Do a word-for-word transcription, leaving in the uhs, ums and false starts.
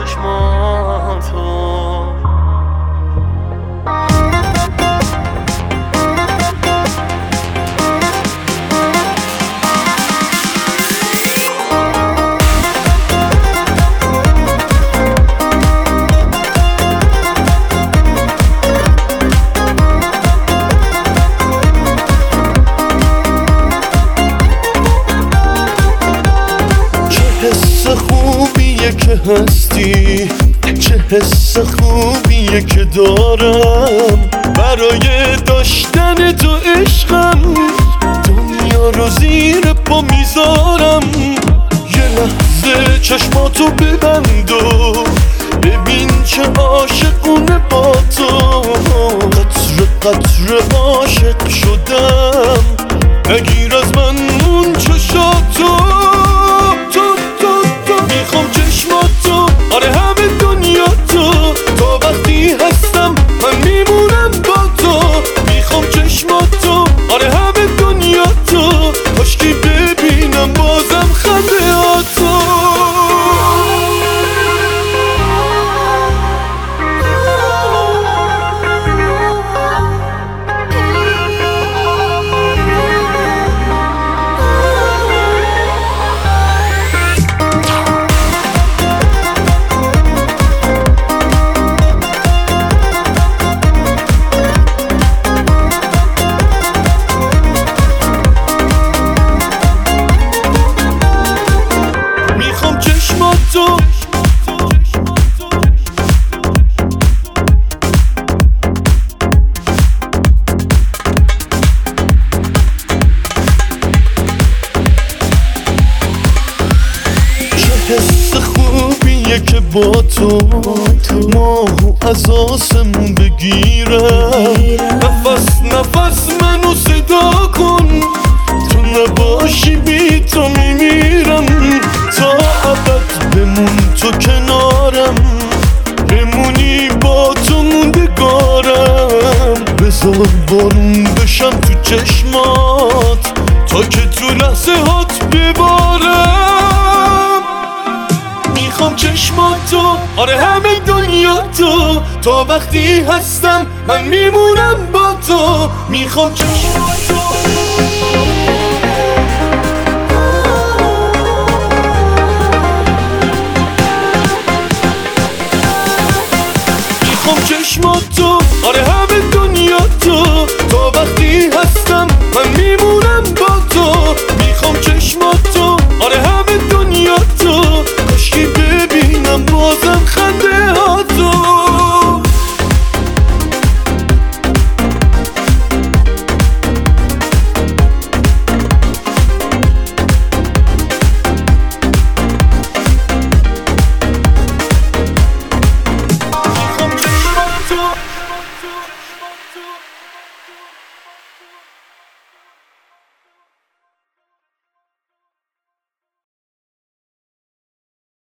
چشماتو. خوبیه که هستی، چه حس خوبیه که دارم، برای داشتن تو عشقم دنیا رو زیر پا میذارم. یه لحظه چشماتو ببند و ببین چه عاشقونه با تو. قطره قطره عاشق شدم، نگیر از من اون چشاتو. میخوام چشماتو، آره همه دنیا تو. تا وقتی هستم من میمونم با تو. میخوام چشماتو، آره همه دنیا تو. کاشکی ببینم بازم خنده هاتو. حس خوبیه که با تو ماهو از آسمون بگیرم. نفس نفس منو صدا کن، تو نباشی بی تو میمیرم. تا ابد بمون تو کنارم، بمونی با تو موندگارم. بذار بارون بشم تو چشمات تا که تو لحظه هات ببارم. میخوام چشماتو، آره همه دنیا تو. تا وقتی هستم من میمونم با تو. میخوام چشماتو، میخوام چشماتو.